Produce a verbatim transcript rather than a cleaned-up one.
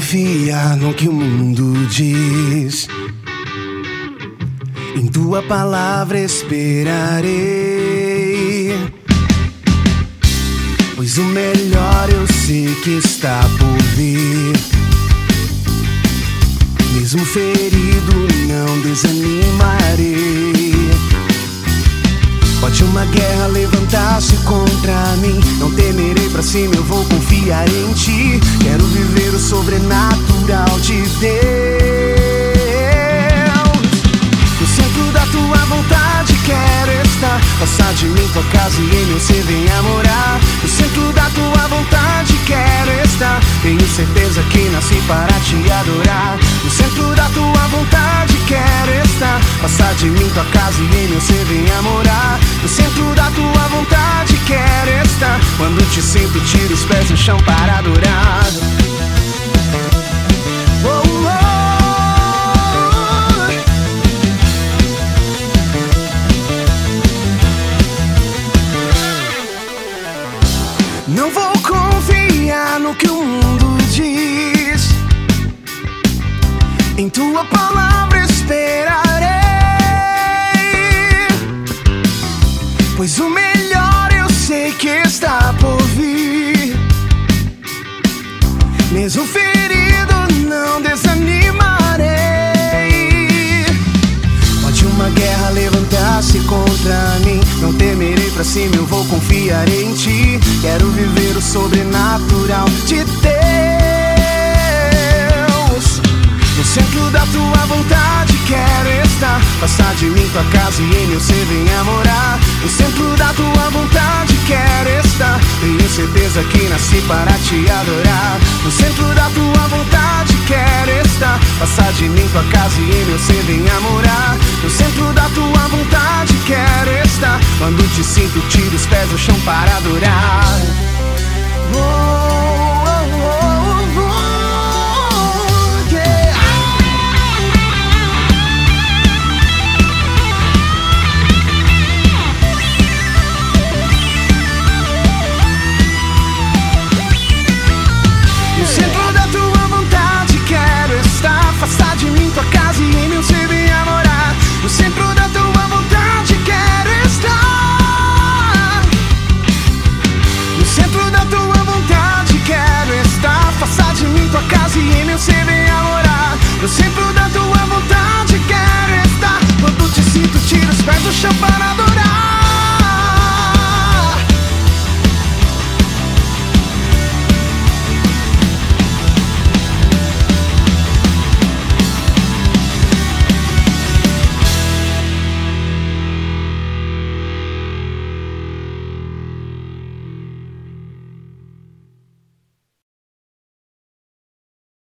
confiar no que o mundo diz. Em tua palavra esperarei, pois o melhor eu sei que está por vir. Mesmo ferido, não desanimarei. Pode uma guerra levantar-se contra mim, não temerei, pra cima eu vou confiar em ti. Quero viver o sobrenatural de Deus. No centro da tua vontade quero estar. Passar de mim tua casa e em meu ser venha morar. No centro da tua vontade quero estar. Tenho certeza que nasci para te adorar. No centro da tua vontade quero estar. Passar de mim tua casa e em meu ser venha morar. No centro da tua vontade quero estar. Quando te sinto, tiro os pés do chão para adorar. Oh, oh. Não vou confiar no que o mundo diz. Em tua palavra esperarei, pois o melhor eu sei que está por vir. Mesmo ferido, não desanimarei. Pode uma guerra levantar-se contra mim, não temerei, pra cima eu vou confiar em ti. Quero viver o sobrenatural de Deus. No centro da tua vontade quero estar. Passar de mim tua casa e em meu ser venha morar. No centro da tua vontade quero estar. Tenho certeza que nasci para te adorar. No centro da tua vontade quero estar. Passar de mim tua casa e em meu ser venha morar. No centro da tua vontade quero estar. Quando te sinto, tiro os pés do chão para adorar. Oh.